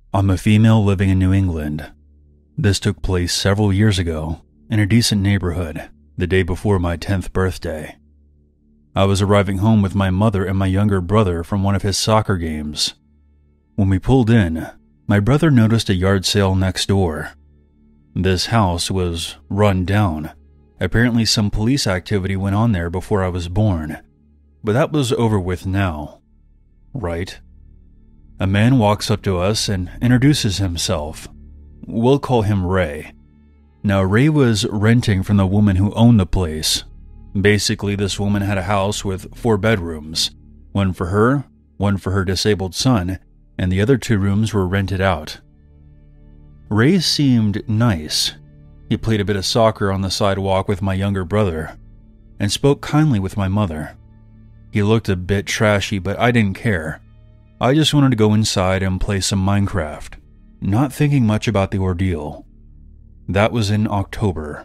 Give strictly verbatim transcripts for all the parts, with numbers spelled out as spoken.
I'm a female living in New England. This took place several years ago in a decent neighborhood the day before my tenth birthday. I was arriving home with my mother and my younger brother from one of his soccer games. When we pulled in, my brother noticed a yard sale next door. This house was run down. Apparently some police activity went on there before I was born, but that was over with now, right? A man walks up to us and introduces himself. We'll call him Ray. Now, Ray was renting from the woman who owned the place. Basically, this woman had a house with four bedrooms, one for her, one for her disabled son, and the other two rooms were rented out. Ray seemed nice. He played a bit of soccer on the sidewalk with my younger brother and spoke kindly with my mother. He looked a bit trashy, but I didn't care. I just wanted to go inside and play some Minecraft, not thinking much about the ordeal. That was in October.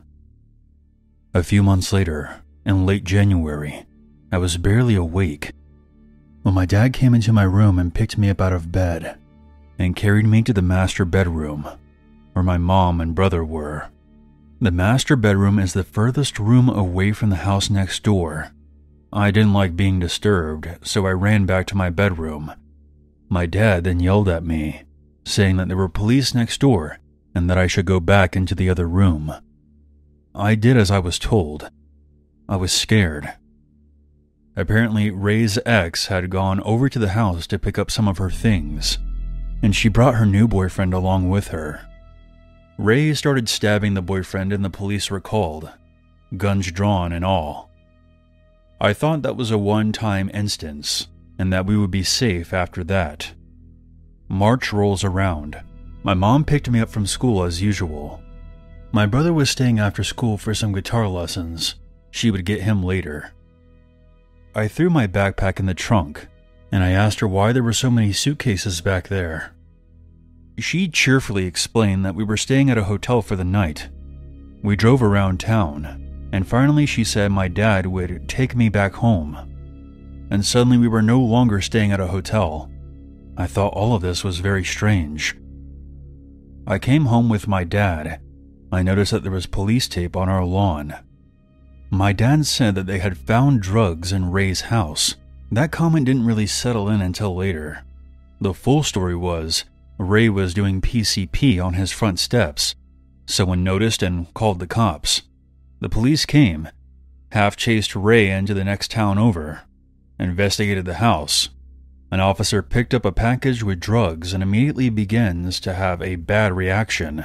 A few months later, in late January, I was barely awake when my dad came into my room and picked me up out of bed and carried me to the master bedroom where my mom and brother were. The master bedroom is the furthest room away from the house next door. I didn't like being disturbed, so I ran back to my bedroom. My dad then yelled at me, saying that there were police next door and that I should go back into the other room. I did as I was told. I was scared. Apparently, Ray's ex had gone over to the house to pick up some of her things, and she brought her new boyfriend along with her. Ray started stabbing the boyfriend and the police were called, guns drawn and all. I thought that was a one-time instance and that we would be safe after that. March rolls around. My mom picked me up from school as usual. My brother was staying after school for some guitar lessons. She would get him later. I threw my backpack in the trunk, and I asked her why there were so many suitcases back there. She cheerfully explained that we were staying at a hotel for the night. We drove around town, and finally she said my dad would take me back home. And suddenly we were no longer staying at a hotel. I thought all of this was very strange. I came home with my dad. I noticed that there was police tape on our lawn. My dad said that they had found drugs in Ray's house. That comment didn't really settle in until later. The full story was, Ray was doing P C P on his front steps. Someone noticed and called the cops. The police came, half-chased Ray into the next town over, investigated the house. An officer picked up a package with drugs and immediately begins to have a bad reaction.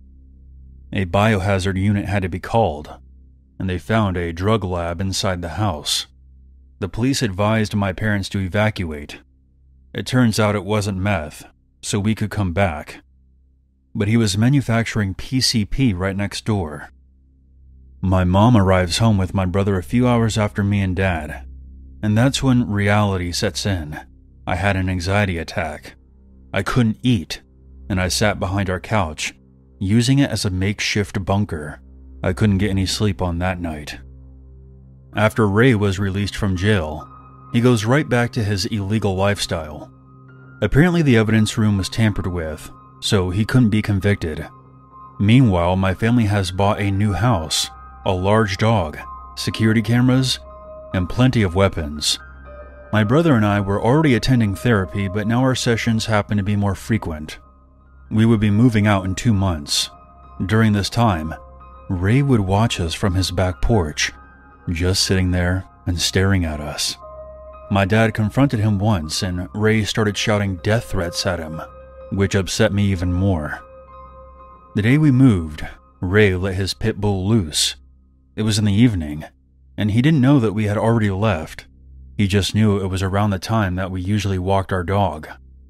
A biohazard unit had to be called, and they found a drug lab inside the house. The police advised my parents to evacuate. It turns out it wasn't meth, so we could come back. But he was manufacturing P C P right next door. My mom arrives home with my brother a few hours after me and dad, and that's when reality sets in. I had an anxiety attack. I couldn't eat, and I sat behind our couch, using it as a makeshift bunker. I couldn't get any sleep on that night. After Ray was released from jail, he goes right back to his illegal lifestyle. Apparently the evidence room was tampered with, so he couldn't be convicted. Meanwhile, my family has bought a new house, a large dog, security cameras, and plenty of weapons. My brother and I were already attending therapy, but now our sessions happen to be more frequent. We would be moving out in two months. During this time, Ray would watch us from his back porch, just sitting there and staring at us. My dad confronted him once, and Ray started shouting death threats at him, which upset me even more. The day we moved, Ray let his pit bull loose. It was in the evening, and he didn't know that we had already left. He just knew it was around the time that we usually walked our dog.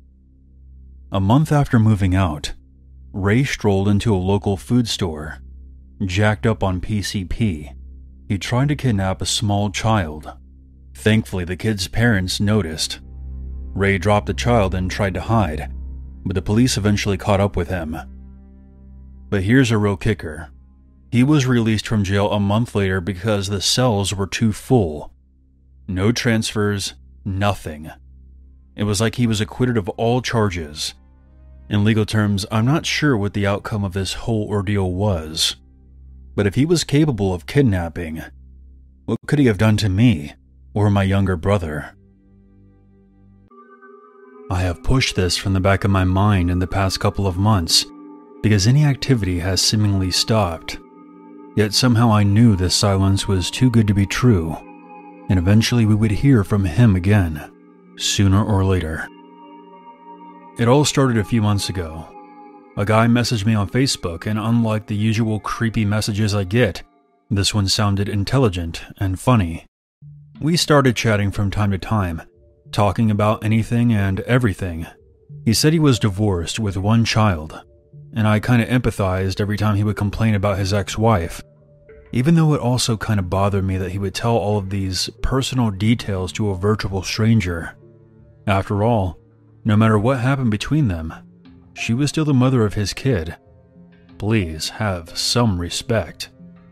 A month after moving out, Ray strolled into a local food store. Jacked up on P C P, he tried to kidnap a small child. Thankfully, the kid's parents noticed. Ray dropped the child and tried to hide, but the police eventually caught up with him. But here's a real kicker. He was released from jail a month later because the cells were too full. No transfers, nothing. It was like he was acquitted of all charges. In legal terms, I'm not sure what the outcome of this whole ordeal was. But if he was capable of kidnapping, what could he have done to me or my younger brother? I have pushed this from the back of my mind in the past couple of months because any activity has seemingly stopped. Yet somehow I knew this silence was too good to be true, and eventually we would hear from him again, sooner or later. It all started a few months ago. A guy messaged me on Facebook, and unlike the usual creepy messages I get, this one sounded intelligent and funny. We started chatting from time to time, talking about anything and everything. He said he was divorced with one child, and I kinda empathized every time he would complain about his ex-wife, even though it also kinda bothered me that he would tell all of these personal details to a virtual stranger. After all, no matter what happened between them, she was still the mother of his kid. Please have some respect.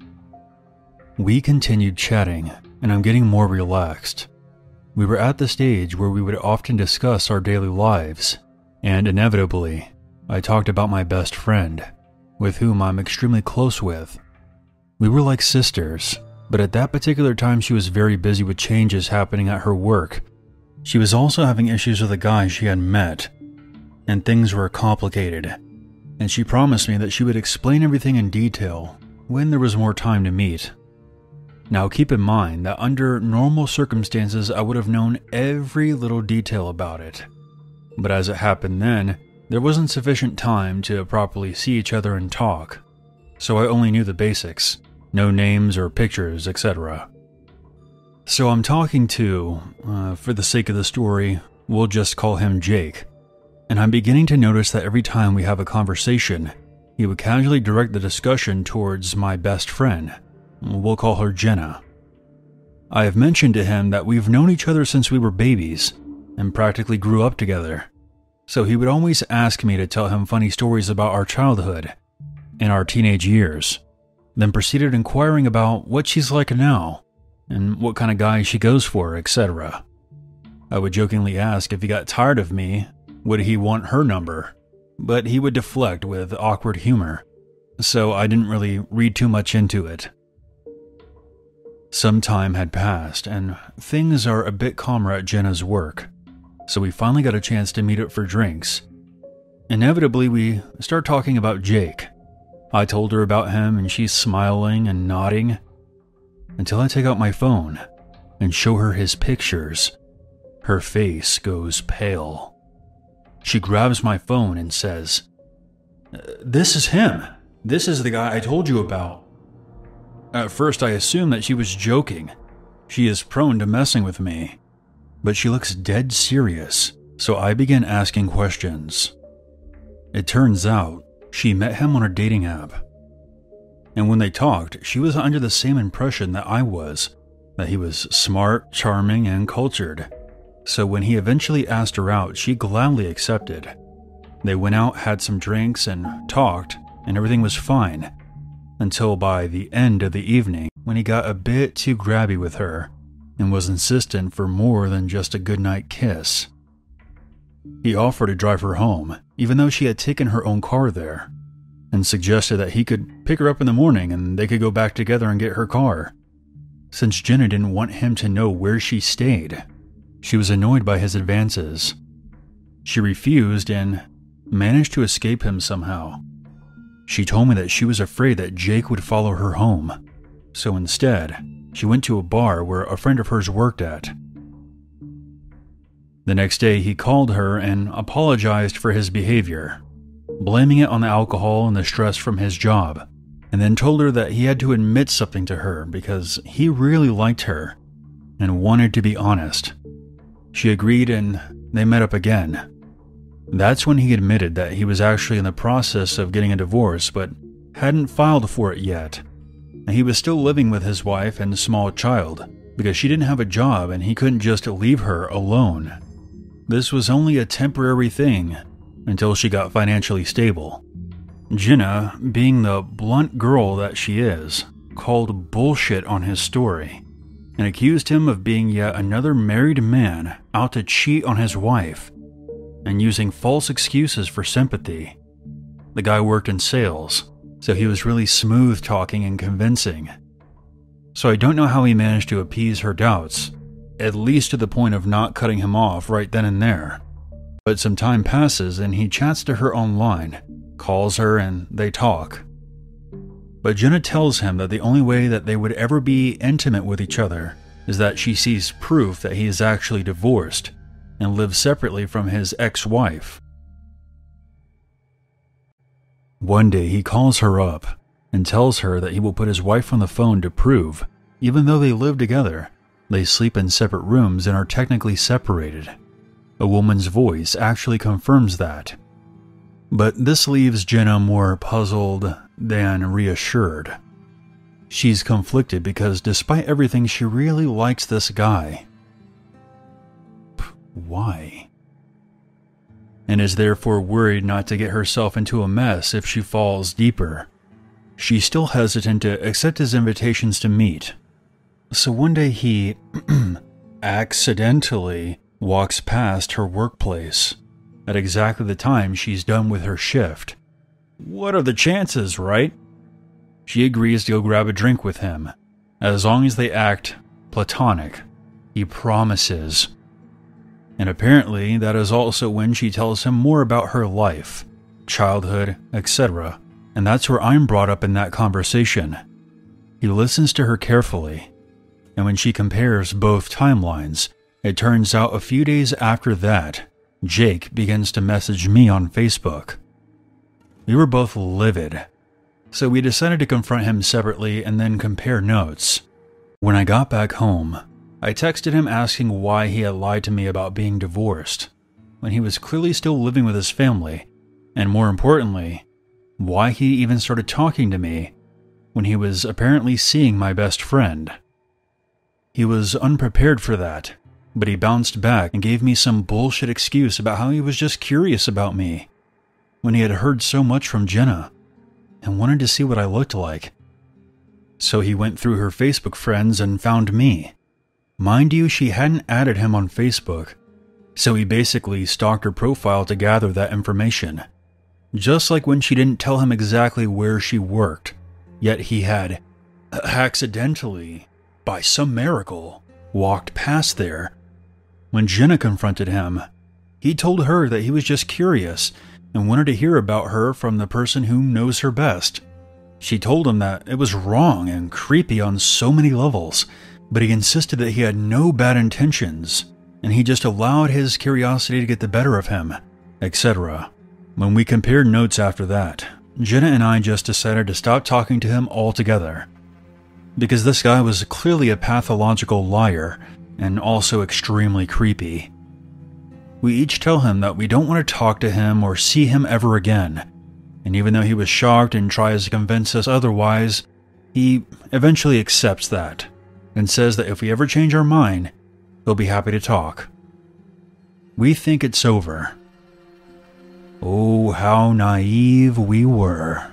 We continued chatting, and I'm getting more relaxed. We were at the stage where we would often discuss our daily lives, and inevitably, I talked about my best friend, with whom I'm extremely close with. We were like sisters, but at that particular time she was very busy with changes happening at her work. She was also having issues with a guy she had met, and things were complicated, and she promised me that she would explain everything in detail when there was more time to meet. Now keep in mind that under normal circumstances I would have known every little detail about it, but as it happened then, there wasn't sufficient time to properly see each other and talk, so I only knew the basics, no names or pictures, et cetera. So I'm talking to, uh, for the sake of the story, we'll just call him Jake, and I'm beginning to notice that every time we have a conversation, he would casually direct the discussion towards my best friend. We'll call her Jenna. I have mentioned to him that we've known each other since we were babies, and practically grew up together, so he would always ask me to tell him funny stories about our childhood and our teenage years, then proceeded inquiring about what she's like now, and what kind of guy she goes for, et cetera. I would jokingly ask if he got tired of me, would he want her number, but he would deflect with awkward humor, so I didn't really read too much into it. Some time had passed, and things are a bit calmer at Jenna's work, so we finally got a chance to meet up for drinks. Inevitably, we start talking about Jake. I told her about him, and she's smiling and nodding, until I take out my phone and show her his pictures. Her face goes pale. She grabs my phone and says, "This is him. This is the guy I told you about." At first I assumed that she was joking. She is prone to messing with me. But she looks dead serious, so I began asking questions. It turns out she met him on a dating app. And when they talked, she was under the same impression that I was, that he was smart, charming, and cultured. So when he eventually asked her out, she gladly accepted. They went out, had some drinks, and talked, and everything was fine. Until by the end of the evening, when he got a bit too grabby with her, and was insistent for more than just a goodnight kiss. He offered to drive her home, even though she had taken her own car there, and suggested that he could pick her up in the morning and they could go back together and get her car. Since Jenna didn't want him to know where she stayed, she was annoyed by his advances. She refused and managed to escape him somehow. She told me that she was afraid that Jake would follow her home, so instead, she went to a bar where a friend of hers worked at. The next day, he called her and apologized for his behavior, blaming it on the alcohol and the stress from his job, and then told her that he had to admit something to her because he really liked her and wanted to be honest. She agreed and they met up again. That's when he admitted that he was actually in the process of getting a divorce but hadn't filed for it yet. And he was still living with his wife and small child because she didn't have a job and he couldn't just leave her alone. This was only a temporary thing until she got financially stable. Jenna, being the blunt girl that she is, called bullshit on his story and accused him of being yet another married man out to cheat on his wife. and using false excuses for sympathy. The guy worked in sales, so he was really smooth talking and convincing. So I don't know how he managed to appease her doubts, at least to the point of not cutting him off right then and there. But some time passes and he chats to her online, calls her, and they talk. But Jenna tells him that the only way that they would ever be intimate with each other is that she sees proof that he is actually divorced and lives separately from his ex-wife. One day he calls her up and tells her that he will put his wife on the phone to prove, even though they live together, they sleep in separate rooms and are technically separated. A woman's voice actually confirms that. But this leaves Jenna more puzzled than reassured. She's conflicted because despite everything, she really likes this guy. Why? And is therefore worried not to get herself into a mess if she falls deeper. She's still hesitant to accept his invitations to meet. So one day he accidentally walks past her workplace at exactly the time she's done with her shift. What are the chances, right? She agrees to go grab a drink with him, as long as they act platonic. He promises. And apparently that is also when she tells him more about her life, childhood, et cetera. And that's where I'm brought up in that conversation. He listens to her carefully, and when she compares both timelines, it turns out a few days after that, Jake begins to message me on Facebook. We were both livid, so we decided to confront him separately and then compare notes. When I got back home, I texted him asking why he had lied to me about being divorced, when he was clearly still living with his family, and more importantly, why he even started talking to me when he was apparently seeing my best friend. He was unprepared for that, but he bounced back and gave me some bullshit excuse about how he was just curious about me, when he had heard so much from Jenna, and wanted to see what I looked like. So he went through her Facebook friends and found me. Mind you, she hadn't added him on Facebook, so he basically stalked her profile to gather that information. Just like when she didn't tell him exactly where she worked, yet he had accidentally, by some miracle, walked past there. When Jenna confronted him, he told her that he was just curious and wanted to hear about her from the person who knows her best. She told him that it was wrong and creepy on so many levels, but he insisted that he had no bad intentions, and he just allowed his curiosity to get the better of him, et cetera. When we compared notes after that, Jenna and I just decided to stop talking to him altogether, because this guy was clearly a pathological liar and also extremely creepy. We each tell him that we don't want to talk to him or see him ever again, and even though he was shocked and tries to convince us otherwise, he eventually accepts that and says that if we ever change our mind, he'll be happy to talk. We think it's over. Oh, how naive we were.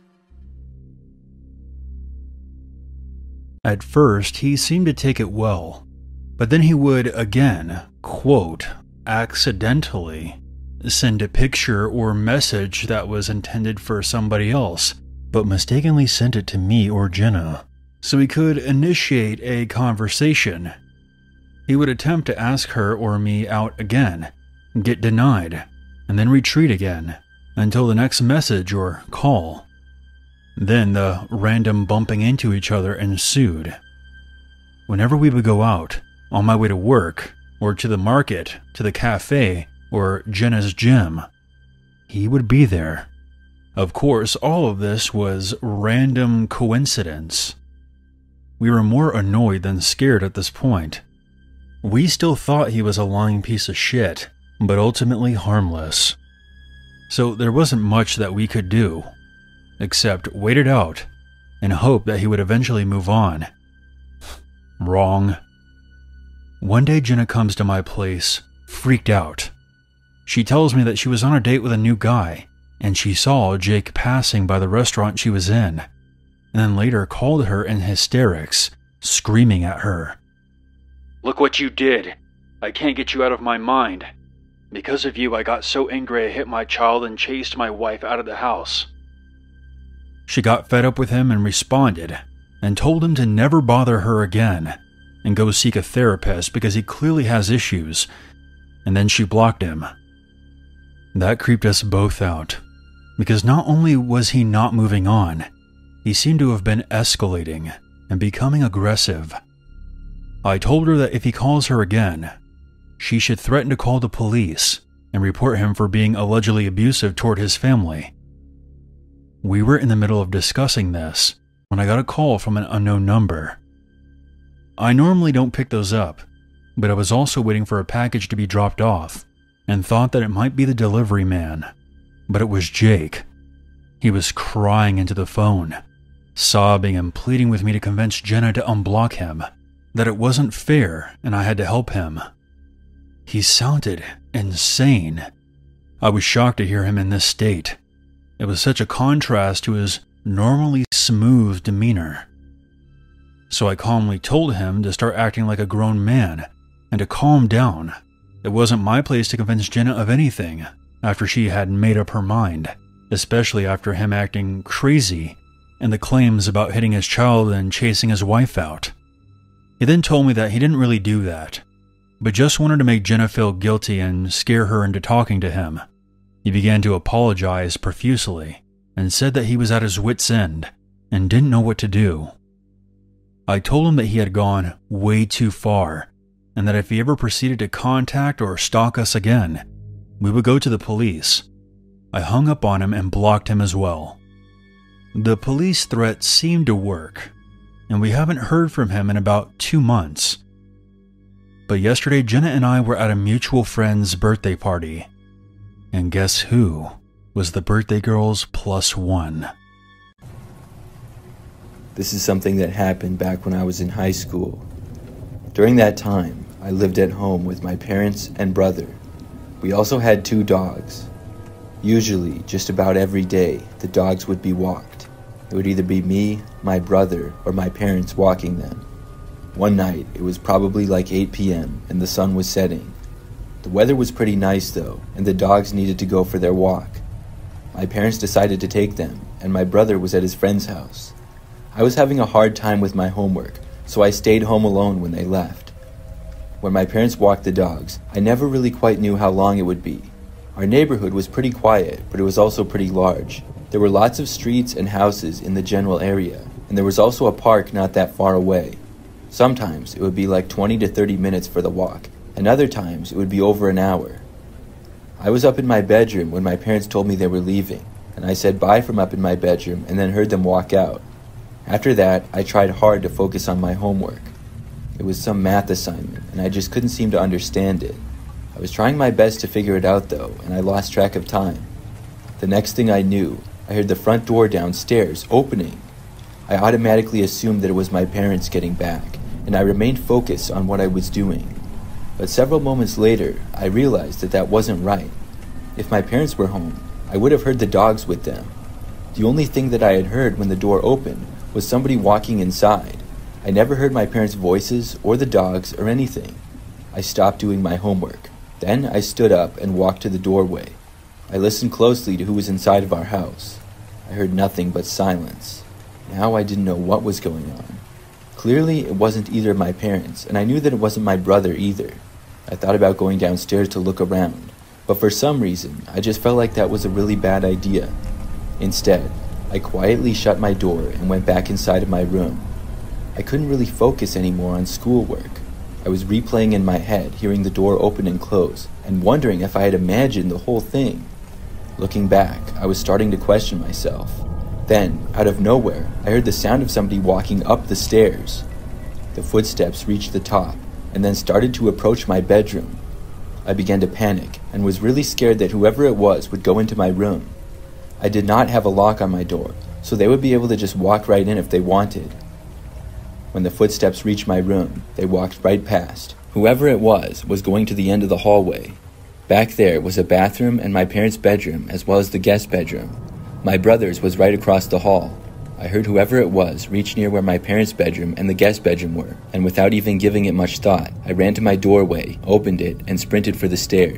At first, he seemed to take it well, but then he would again, quote, accidentally send a picture or message that was intended for somebody else, but mistakenly sent it to me or Jenna, so he could initiate a conversation. He would attempt to ask her or me out again, get denied, and then retreat again, until the next message or call. Then the random bumping into each other ensued. Whenever we would go out, on my way to work, or to the market, to the cafe, or Jenna's gym, he would be there. Of course, all of this was random coincidence. We were more annoyed than scared at this point. We still thought he was a lying piece of shit, but ultimately harmless. So there wasn't much that we could do, except wait it out and hope that he would eventually move on. Wrong. One day Jenna comes to my place, freaked out. She tells me that she was on a date with a new guy, and she saw Jake passing by the restaurant she was in, and then later called her in hysterics, screaming at her. "Look what you did! I can't get you out of my mind. Because of you, I got so angry I hit my child and chased my wife out of the house." She got fed up with him and responded, and told him to never bother her again and go seek a therapist because he clearly has issues, and then she blocked him. That creeped us both out, because not only was he not moving on, he seemed to have been escalating and becoming aggressive. I told her that if he calls her again, she should threaten to call the police and report him for being allegedly abusive toward his family. We were in the middle of discussing this when I got a call from an unknown number. I normally don't pick those up, but I was also waiting for a package to be dropped off and thought that it might be the delivery man, but it was Jake. He was crying into the phone, sobbing and pleading with me to convince Jenna to unblock him, that it wasn't fair and I had to help him. He sounded insane. I was shocked to hear him in this state. It was such a contrast to his normally smooth demeanor. So I calmly told him to start acting like a grown man and to calm down. It wasn't my place to convince Jenna of anything after she had made up her mind, especially after him acting crazy and the claims about hitting his child and chasing his wife out. He then told me that he didn't really do that, but just wanted to make Jenna feel guilty and scare her into talking to him. He began to apologize profusely and said that he was at his wit's end and didn't know what to do. I told him that he had gone way too far and that if he ever proceeded to contact or stalk us again, we would go to the police. I hung up on him and blocked him as well. The police threat seemed to work, and we haven't heard from him in about two months. But yesterday, Jenna and I were at a mutual friend's birthday party, and guess who was the birthday girl's plus one? This is something that happened back when I was in high school. During that time, I lived at home with my parents and brother. We also had two dogs. Usually, just about every day, the dogs would be walked. It would either be me, my brother, or my parents walking them. One night, it was probably like eight p.m. and the sun was setting. The weather was pretty nice though, and the dogs needed to go for their walk. My parents decided to take them, and my brother was at his friend's house. I was having a hard time with my homework, so I stayed home alone when they left. When my parents walked the dogs, I never really quite knew how long it would be. Our neighborhood was pretty quiet, but it was also pretty large. There were lots of streets and houses in the general area, and there was also a park not that far away. Sometimes it would be like twenty to thirty minutes for the walk, and other times it would be over an hour. I was up in my bedroom when my parents told me they were leaving, and I said bye from up in my bedroom and then heard them walk out. After that, I tried hard to focus on my homework. It was some math assignment, and I just couldn't seem to understand it. I was trying my best to figure it out though, and I lost track of time. The next thing I knew, I heard the front door downstairs opening. I automatically assumed that it was my parents getting back, and I remained focused on what I was doing. But several moments later, I realized that that wasn't right. If my parents were home, I would have heard the dogs with them. The only thing that I had heard when the door opened was somebody walking inside. I never heard my parents' voices or the dogs or anything. I stopped doing my homework. Then I stood up and walked to the doorway. I listened closely to who was inside of our house. I heard nothing but silence. Now I didn't know what was going on. Clearly, it wasn't either of my parents, and I knew that it wasn't my brother either. I thought about going downstairs to look around, but for some reason, I just felt like that was a really bad idea. Instead, I quietly shut my door and went back inside of my room. I couldn't really focus anymore on schoolwork. I was replaying in my head, hearing the door open and close, and wondering if I had imagined the whole thing. Looking back, I was starting to question myself. Then, out of nowhere, I heard the sound of somebody walking up the stairs. The footsteps reached the top, and then started to approach my bedroom. I began to panic, and was really scared that whoever it was would go into my room. I did not have a lock on my door, so they would be able to just walk right in if they wanted. When the footsteps reached my room, they walked right past. Whoever it was was going to the end of the hallway. Back there was a bathroom and my parents' bedroom, as well as the guest bedroom. My brother's was right across the hall. I heard whoever it was reach near where my parents' bedroom and the guest bedroom were, and without even giving it much thought, I ran to my doorway, opened it, and sprinted for the stairs.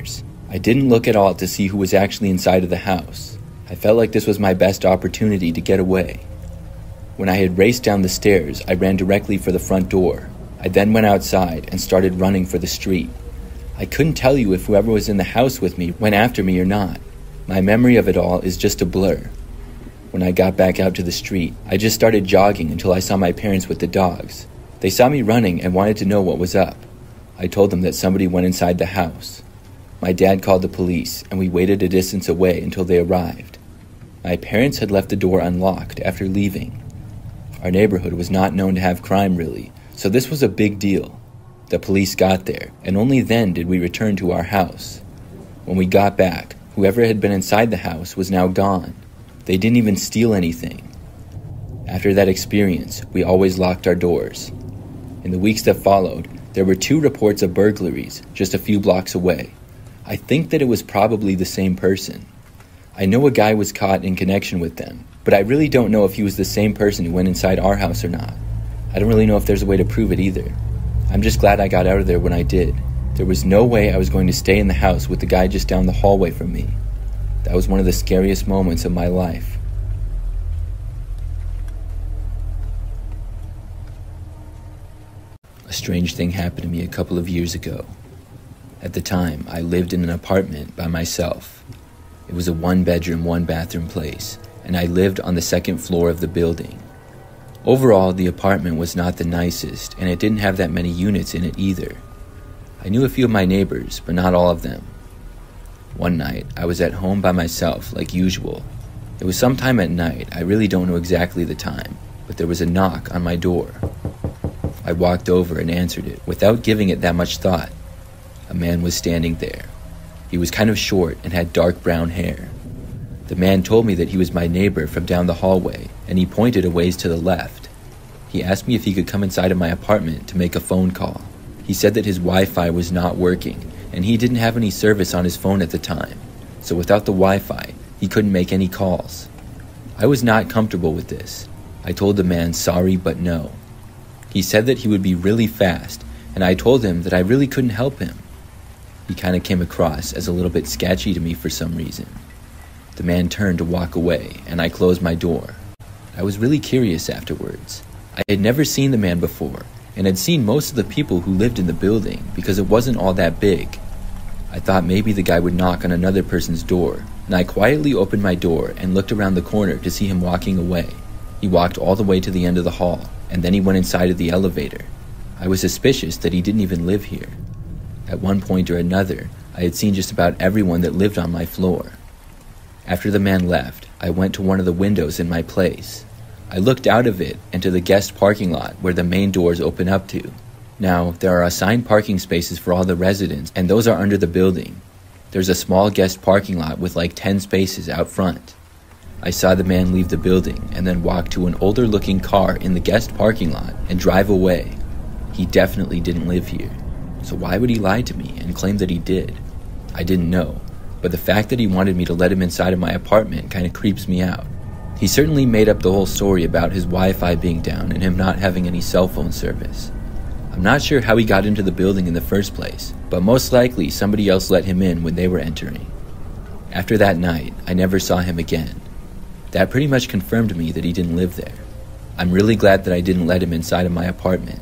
I didn't look at all to see who was actually inside of the house. I felt like this was my best opportunity to get away. When I had raced down the stairs, I ran directly for the front door. I then went outside and started running for the street. I couldn't tell you if whoever was in the house with me went after me or not. My memory of it all is just a blur. When I got back out to the street, I just started jogging until I saw my parents with the dogs. They saw me running and wanted to know what was up. I told them that somebody went inside the house. My dad called the police, and we waited a distance away until they arrived. My parents had left the door unlocked after leaving. Our neighborhood was not known to have crime really, so this was a big deal. The police got there, and only then did we return to our house. When we got back, whoever had been inside the house was now gone. They didn't even steal anything. After that experience, we always locked our doors. In the weeks that followed, there were two reports of burglaries just a few blocks away. I think that it was probably the same person. I know a guy was caught in connection with them, but I really don't know if he was the same person who went inside our house or not. I don't really know if there's a way to prove it either. I'm just glad I got out of there when I did. There was no way I was going to stay in the house with the guy just down the hallway from me. That was one of the scariest moments of my life. A strange thing happened to me a couple of years ago. At the time, I lived in an apartment by myself. It was a one-bedroom, one-bathroom place, and I lived on the second floor of the building. Overall, the apartment was not the nicest, and it didn't have that many units in it either. I knew a few of my neighbors, but not all of them. One night, I was at home by myself, like usual. It was sometime at night, I really don't know exactly the time, but there was a knock on my door. I walked over and answered it, without giving it that much thought. A man was standing there. He was kind of short and had dark brown hair. The man told me that he was my neighbor from down the hallway, and he pointed a ways to the left. He asked me if he could come inside of my apartment to make a phone call. He said that his Wi-Fi was not working, and he didn't have any service on his phone at the time, so without the Wi-Fi, he couldn't make any calls. I was not comfortable with this. I told the man sorry but no. He said that he would be really fast, and I told him that I really couldn't help him. He kind of came across as a little bit sketchy to me for some reason. The man turned to walk away, and I closed my door. I was really curious afterwards. I had never seen the man before, and had seen most of the people who lived in the building because it wasn't all that big. I thought maybe the guy would knock on another person's door, and I quietly opened my door and looked around the corner to see him walking away. He walked all the way to the end of the hall, and then he went inside of the elevator. I was suspicious that he didn't even live here. At one point or another, I had seen just about everyone that lived on my floor. After the man left, I went to one of the windows in my place. I looked out of it and to the guest parking lot where the main doors open up to. Now, there are assigned parking spaces for all the residents, and those are under the building. There's a small guest parking lot with like ten spaces out front. I saw the man leave the building and then walk to an older-looking car in the guest parking lot and drive away. He definitely didn't live here. So why would he lie to me and claim that he did? I didn't know, but the fact that he wanted me to let him inside of my apartment kind of creeps me out. He certainly made up the whole story about his Wi-Fi being down and him not having any cell phone service. I'm not sure how he got into the building in the first place, but most likely somebody else let him in when they were entering. After that night, I never saw him again. That pretty much confirmed me that he didn't live there. I'm really glad that I didn't let him inside of my apartment.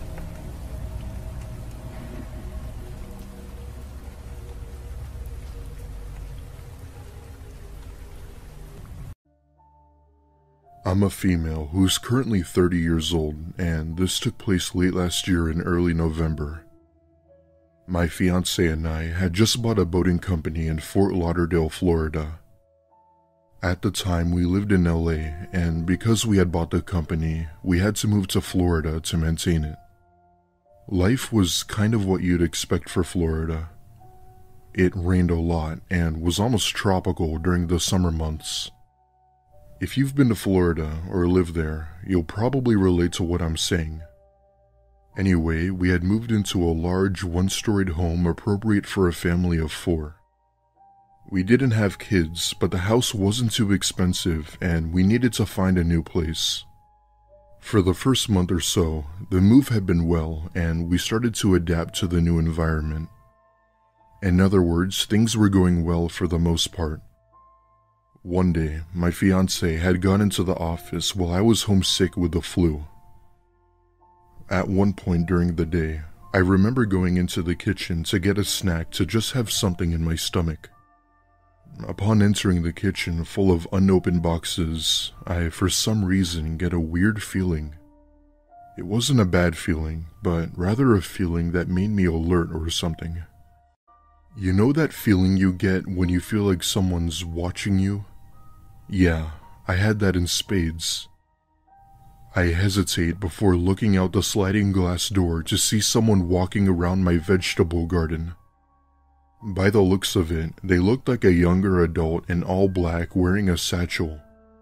I'm a female who's currently thirty years old, and this took place late last year in early November. My fiancé and I had just bought a boating company in Fort Lauderdale, Florida. At the time, we lived in L A, and because we had bought the company, we had to move to Florida to maintain it. Life was kind of what you'd expect for Florida. It rained a lot and was almost tropical during the summer months. If you've been to Florida or lived there, you'll probably relate to what I'm saying. Anyway, we had moved into a large one-storied home appropriate for a family of four. We didn't have kids, but the house wasn't too expensive and we needed to find a new place. For the first month or so, the move had been well and we started to adapt to the new environment. In other words, things were going well for the most part. One day, my fiancée had gone into the office while I was homesick with the flu. At one point during the day, I remember going into the kitchen to get a snack to just have something in my stomach. Upon entering the kitchen full of unopened boxes, I for some reason get a weird feeling. It wasn't a bad feeling, but rather a feeling that made me alert or something. You know that feeling you get when you feel like someone's watching you? Yeah, I had that in spades. I hesitate before looking out the sliding glass door to see someone walking around my vegetable garden. By the looks of it, they looked like a younger adult in all black wearing a satchel.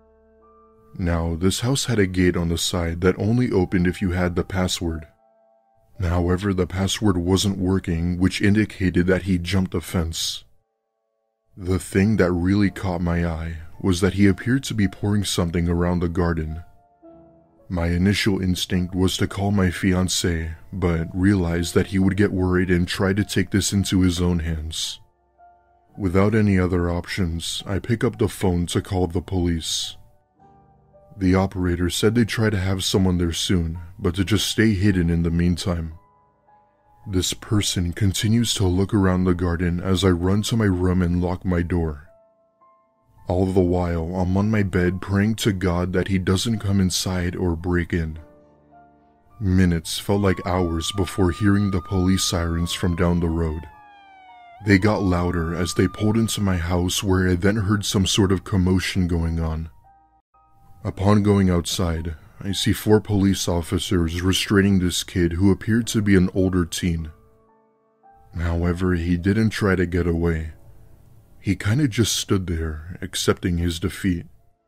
Now, this house had a gate on the side that only opened if you had the password. However, the password wasn't working, which indicated that he jumped the fence. The thing that really caught my eye was that he appeared to be pouring something around the garden. My initial instinct was to call my fiancé, but realized that he would get worried and try to take this into his own hands. Without any other options, I pick up the phone to call the police. The operator said they'd try to have someone there soon, but to just stay hidden in the meantime. This person continues to look around the garden as I run to my room and lock my door. All the while, I'm on my bed praying to God that he doesn't come inside or break in. Minutes felt like hours before hearing the police sirens from down the road. They got louder as they pulled into my house, where I then heard some sort of commotion going on. Upon going outside, I see four police officers restraining this kid who appeared to be an older teen. However, he didn't try to get away. He kinda just stood there, accepting his defeat.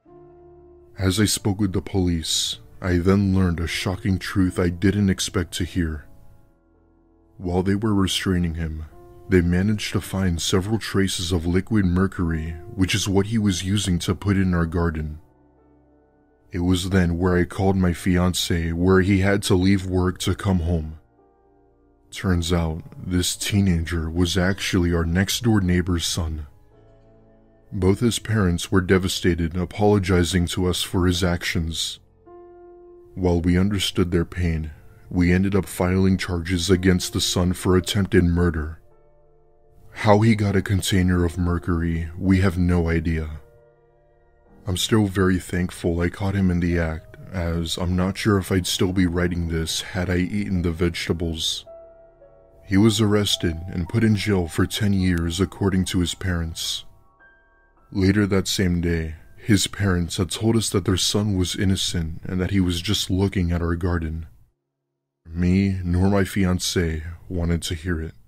As I spoke with the police, I then learned a shocking truth I didn't expect to hear. While they were restraining him, they managed to find several traces of liquid mercury, which is what he was using to put in our garden. It was then where I called my fiancé, where he had to leave work to come home. Turns out, this teenager was actually our next-door neighbor's son. Both his parents were devastated, apologizing to us for his actions. While we understood their pain, we ended up filing charges against the son for attempted murder. How he got a container of mercury, we have no idea. I'm still very thankful I caught him in the act, as I'm not sure if I'd still be writing this had I eaten the vegetables. He was arrested and put in jail for ten years according to his parents. Later that same day, his parents had told us that their son was innocent and that he was just looking at our garden. Me, nor my fiancé, wanted to hear it.